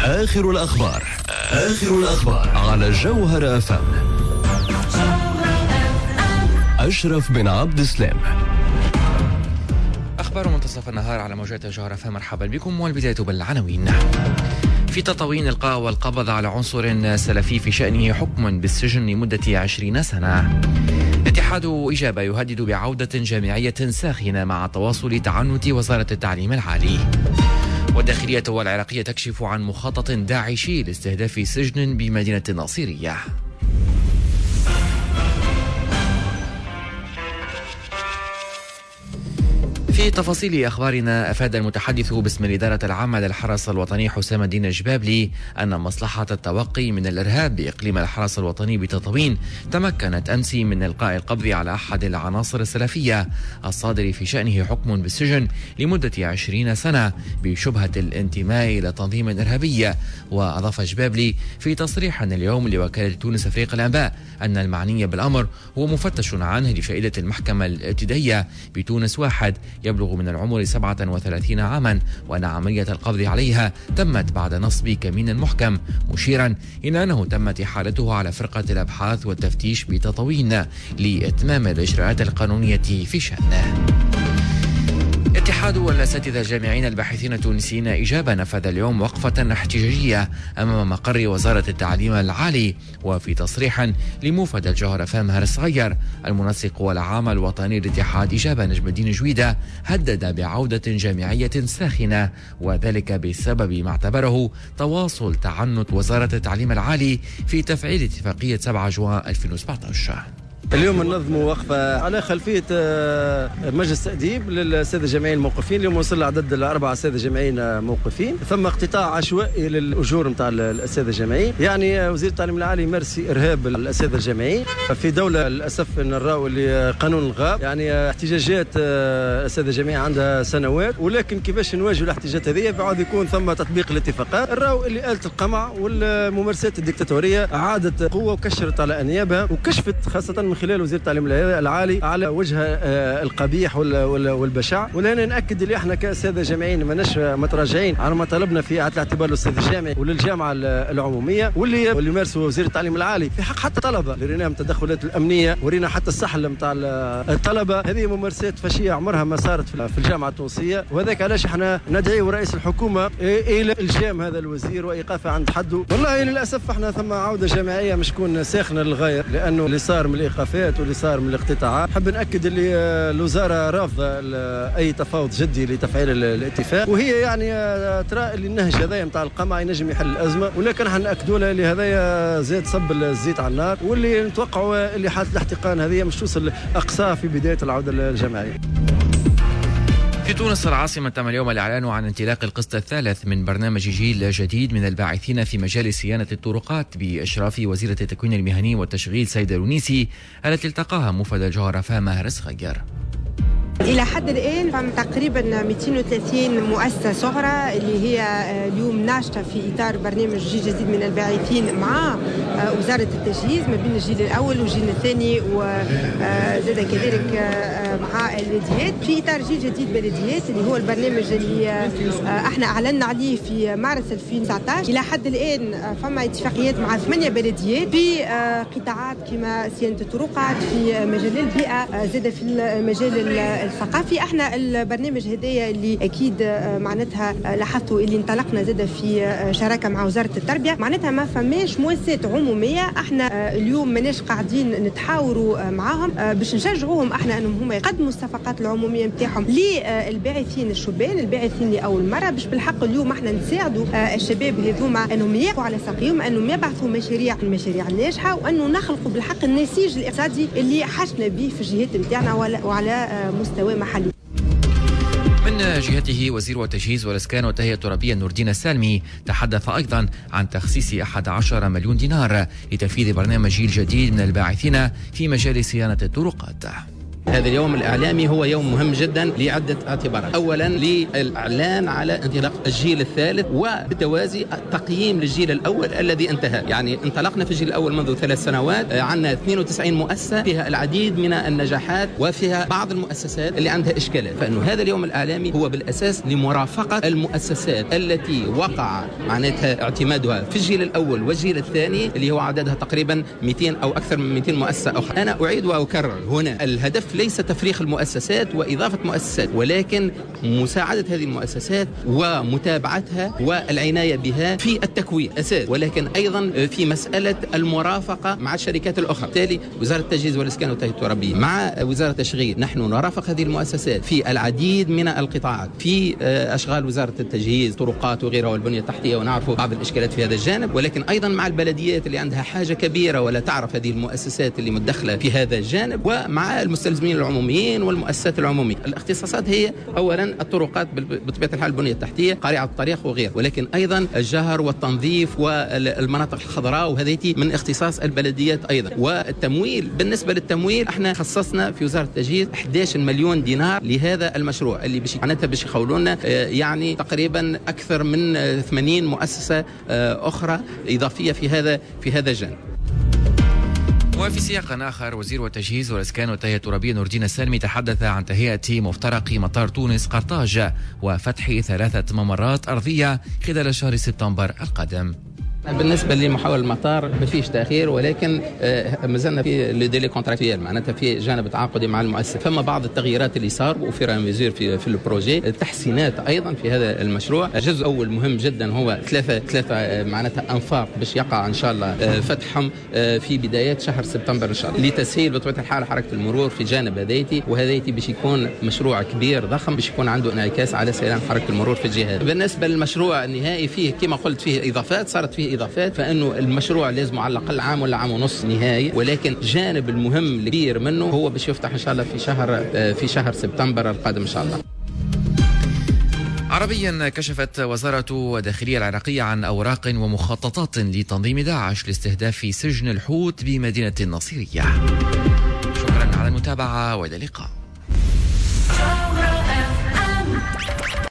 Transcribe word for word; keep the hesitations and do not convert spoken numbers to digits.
آخر الأخبار آخر الأخبار على جوهر أف أم. أشرف بن عبد السلام. أخبار منتصف النهار على موجات جوهر أف أم. مرحبا بكم، والبداية بالعناوين. في تطاوين إلقاء والقبض على عنصر سلفي في شأنه حكم بالسجن لمدة عشرين سنة. اتحاد إجابة يهدد بعودة جامعية ساخنة مع تواصل تعنت وزارة التعليم العالي. والداخلية والعراقية تكشف عن مخطط داعشي لاستهداف سجن بمدينة الناصرية. في تفاصيل أخبارنا، أفاد المتحدث باسم الإدارة العامة للحرس الوطني حسام الدين الجبابلي أن مصلحة التوقي من الإرهاب بإقليم الحرس الوطني بتطاوين تمكنت أمس من إلقاء القبض على أحد العناصر السلفية الصادر في شأنه حكم بالسجن لمدة عشرين سنة بشبهة الانتماء إلى تنظيم إرهابي. وأضاف جبابلي في تصريح اليوم لوكالة تونس أفريق الأنباء أن المعني بالأمر هو مفتش عنه لفائدة المحكمة الابتدائية بتونس واحد يبلغ من العمر سبعة وثلاثين عاما، وأن عملية القبض عليها تمت بعد نصب كمين محكم، مشيرا إلى أنه تمت إحالته على فرقة الأبحاث والتفتيش بتطاوين لإتمام الإجراءات القانونية في شأنه. اتحاد الأساتذة الجامعيين الباحثين التونسيين إجابة نفذ اليوم وقفة احتجاجية أمام مقر وزارة التعليم العالي. وفي تصريح لموفد الجوهر أف أم هارس غير، المنسق والعام الوطني لاتحاد إجابة نجم الدين جويدة هدد بعودة جامعية ساخنة، وذلك بسبب ما اعتبره تواصل تعنت وزارة التعليم العالي في تفعيل اتفاقية سبعة جوان ألفين وسبعة عشر. اليوم ننظموا وقفة على خلفية مجلس تأديب للسادة الجامعيين الموقفين. اليوم وصل عدد الأربعة سادة جامعيين موقفين. ثم اقتطاع عشوائي للأجور نتاع السادة الجامعيين، يعني وزير التعليم العالي يمارسي إرهاب السادة الجامعيين في دولة للأسف نراو اللي قانون الغاب، يعني احتجاجات السادة الجامعيين عندها سنوات، ولكن كيفاش نواجهوا الاحتجاجات هذه بعد يكون ثم تطبيق الاتفاقات. نراو اللي آلة القمع والممارسات الدكتاتورية عادت قوة وكشرت على أنيابها، وكشفت خاصة من خلال وزير التعليم العالي على وجه القبيح والبشع. ولهنا نأكد اللي احنا كسادة جامعيين ماناش متراجعين على ما طلبنا في إعادة الاعتبار للأستاذ الجامعي وللجامعة العمومية، واللي واللي يمارسوا وزير التعليم العالي في حق حتى الطلبة، اللي ريناهم التدخلات الأمنية ورينا حتى السحل نتاع الطلبة. هذه ممارسات فاشية عمرها ما صارت في الجامعة التونسية، وذاك علاش احنا ندعي رئيس الحكومة إلى إلجام هذا الوزير وإيقافه عند حده. والله للأسف احنا ثم عودة جامعية مش تكون ساخنة للغاية، لأنه اللي صار من الإيقاف واللي صار من الاقتطاعات. حب نأكد اللي الوزارة رافضة أي تفاوض جدي لتفعيل الاتفاق، وهي يعني ترى اللي النهج هذايا نتاع القمع ينجم يحل الأزمة، ولكن احنا نأكدوا لها اللي هذايا زاد صب الزيت على النار، واللي نتوقعوا اللي حالة الاحتقان هذه مش توصل أقصاها في بداية العودة الجامعية. في تونس العاصمة تم اليوم الإعلان عن انطلاق القسط الثالث من برنامج جيل جديد من الباعثين في مجال صيانة الطرقات بإشراف وزيرة التكوين المهني والتشغيل سيدة الونيسي، التي التقاها موفد الجوهر أف أم هارس غير. إلى حد الآن فهم تقريبا مئتين وثلاثين مؤسسة صغرى اللي هي اليوم ناشطة في إطار برنامج جيل جديد من الباعثين مع وزارة التجهيز ما بين الجيل الأول والجيل الثاني، وزاد كذلك مع البلديات في إطار جيل جديد بلديات اللي هو البرنامج اللي احنا أعلنا عليه في مارس ألفين وتسعة عشر. إلى حد الآن فما اتفاقيات مع ثمانية بلديات في قطاعات كما صيانة الطرقات، في مجال البيئة، زاد في المجال الثقافي. احنا البرنامج هدايا اللي اكيد معناتها لاحظتوا اللي انطلقنا زاد في شراكه مع وزاره التربيه، معناتها ما فماش مواسات عموميه. احنا اليوم ماناش قاعدين نتحاوروا معاهم باش نشجعوهم احنا انهم هما يقدموا الصفقات العموميه نتاعهم للباعثين الشبان الباعثين لاول مره، باش بالحق اليوم احنا نساعدوا الشباب هذوما انهم يقوا على ساقيهم، انهم يبعثوا مشاريع المشاريع الناجحه، وانه نخلقوا بالحق النسيج الاقتصادي اللي حشنا به في الجهات نتاعنا وعلى مستوى محلي. من جهته وزير التجهيز والإسكان والتهيئة الترابية نور الدين السالمي تحدث أيضا عن تخصيص أحد عشر مليون دينار لتنفيذ برنامج جيل جديد من الباعثين في مجال صيانة الطرقات. هذا اليوم الإعلامي هو يوم مهم جدا لعدة اعتبارات. أولا للإعلان على انطلاق الجيل الثالث، وبالتوازي تقييم للجيل الأول الذي انتهى. يعني انطلقنا في الجيل الأول منذ ثلاث سنوات، عندنا اثنين وتسعين مؤسسة فيها العديد من النجاحات وفيها بعض المؤسسات اللي عندها إشكالات. فإنه هذا اليوم الإعلامي هو بالأساس لمرافقة المؤسسات التي وقع معناتها اعتمادها في الجيل الأول والجيل الثاني اللي هو عددها تقريبا مئتين أو أكثر من مئتين مؤسسة أخرى. أنا أعيد وأكرر هنا، الهدف ليس تفريغ المؤسسات وإضافة مؤسسات، ولكن مساعدة هذه المؤسسات ومتابعتها والعناية بها في التكوين أساس، ولكن أيضا في مسألة المرافقة مع الشركات الأخرى. بالتالي وزارة التجهيز والإسكان والتنمية الترابية مع وزارة التشغيل نحن نرافق هذه المؤسسات في العديد من القطاعات، في أشغال وزارة التجهيز، طرقات وغيرها والبنية التحتية، ونعرف بعض الإشكالات في هذا الجانب، ولكن أيضا مع البلديات اللي عندها حاجة كبيرة ولا تعرف هذه المؤسسات اللي متدخلة في هذا الجانب، ومع المستلزمين العموميين والمؤسسات العمومية. الاختصاصات هي أولا الطرقات بطبيعة الحال، البنية التحتية، قارعة الطريق وغيره، ولكن أيضا الجهر والتنظيف والمناطق الخضراء، وهذه من اختصاص البلديات أيضا. والتمويل، بالنسبة للتمويل احنا خصصنا في وزارة التجهيز أحد عشر مليون دينار لهذا المشروع اللي بش معناتها باش يخولونا يعني تقريبا أكثر من ثمانين مؤسسة أخرى إضافية في هذا في هذا الجانب. وفي سياق آخر، وزير التجهيز والإسكان والتنمية الترابية نور الدين السالمي تحدث عن تهيئة مفترق مطار تونس قرطاج وفتح ثلاثة ممرات أرضية خلال شهر سبتمبر القادم. بالنسبة لمحاور المطار ما فيش تأخير، ولكن ما زلنا في ليديلي كونتراكتويال، معناتها في جانب تعاقدي مع المؤسسة. فما بعض التغييرات اللي صار وفي ميزور في في البروجي، تحسينات أيضا في هذا المشروع. جزء أول مهم جدا هو ثلاثة ثلاثة معناتها أنفاق باش يقع إن شاء الله فتحهم في بدايات شهر سبتمبر إن شاء الله، لتسهيل بطبيعة الحال حركة المرور في جانب هذيتي، وهذيتي باش يكون مشروع كبير ضخم باش يكون عنده انعكاس على سيلان حركة المرور في الجهة. بالنسبة للمشروع النهائي فيه كما قلت فيه إضافات، صارت فيه إضافات، فإنه المشروع لازم على الأقل عام ولا عام ونص نهائي، ولكن جانب المهم الكبير منه هو باش يفتح إن شاء الله في شهر في شهر سبتمبر القادم إن شاء الله. عربيا، كشفت وزارة الداخلية العراقية عن أوراق ومخططات لتنظيم داعش لاستهداف سجن الحوت بمدينة النصيرية. شكرا على المتابعة وإلى اللقاء.